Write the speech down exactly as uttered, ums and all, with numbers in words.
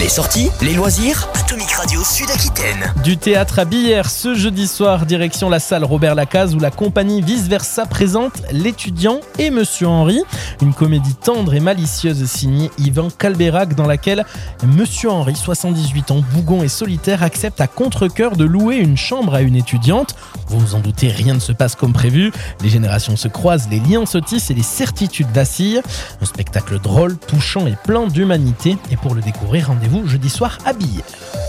Les sorties, les loisirs, Atomic Radio Sud-Aquitaine. Du théâtre à Billère ce jeudi soir, direction la salle Robert Lacaze où la compagnie Vice Versa présente L'étudiant et Monsieur Henri. Une comédie tendre et malicieuse signée Yvan Calberac dans laquelle Monsieur Henri, soixante-dix-huit ans, bougon et solitaire, accepte à contre-cœur de louer une chambre à une étudiante. Vous vous en doutez, rien ne se passe comme prévu. Les générations se croisent, les liens se tissent et les certitudes vacillent. Un spectacle drôle, touchant et plein d'humanité. Et pour le découvrir, rendez-vous jeudi soir à Billère.